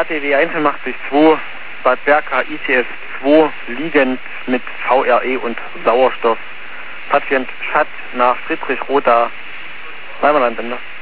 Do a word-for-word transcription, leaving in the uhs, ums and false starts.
T W einundachtzig zwei, Bad Berka I C S zwei, liegend mit V R E und Sauerstoff. Patient Schatz nach Friedrich Rotha, Weimerlandbänder.